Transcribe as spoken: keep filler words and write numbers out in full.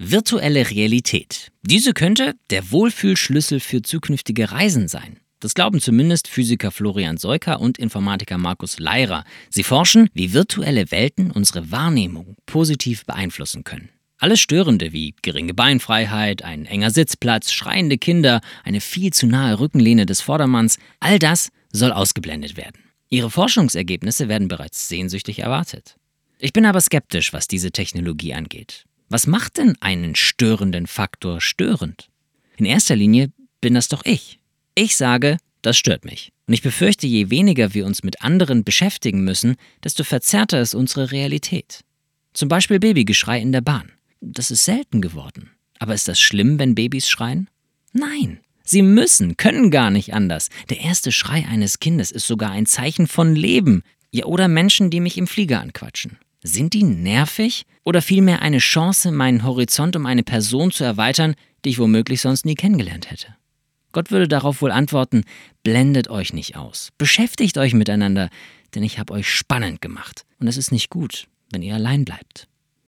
Virtuelle Realität. Diese könnte der Wohlfühlschlüssel für zukünftige Reisen sein. Das glauben zumindest Physiker Florian Seuker und Informatiker Markus Leirer. Sie forschen, wie virtuelle Welten unsere Wahrnehmung positiv beeinflussen können. Alles Störende wie geringe Beinfreiheit, ein enger Sitzplatz, schreiende Kinder, eine viel zu nahe Rückenlehne des Vordermanns, all das soll ausgeblendet werden. Ihre Forschungsergebnisse werden bereits sehnsüchtig erwartet. Ich bin aber skeptisch, was diese Technologie angeht. Was macht denn einen störenden Faktor störend? In erster Linie bin das doch ich. Ich sage, das stört mich. Und ich befürchte, je weniger wir uns mit anderen beschäftigen müssen, desto verzerrter ist unsere Realität. Zum Beispiel Babygeschrei in der Bahn. Das ist selten geworden. Aber ist das schlimm, wenn Babys schreien? Nein, sie müssen, können gar nicht anders. Der erste Schrei eines Kindes ist sogar ein Zeichen von Leben. Ja, oder Menschen, die mich im Flieger anquatschen. Sind die nervig oder vielmehr eine Chance, meinen Horizont um eine Person zu erweitern, die ich womöglich sonst nie kennengelernt hätte? Gott würde darauf wohl antworten, blendet euch nicht aus, beschäftigt euch miteinander, denn ich habe euch spannend gemacht und es ist nicht gut, wenn ihr allein bleibt.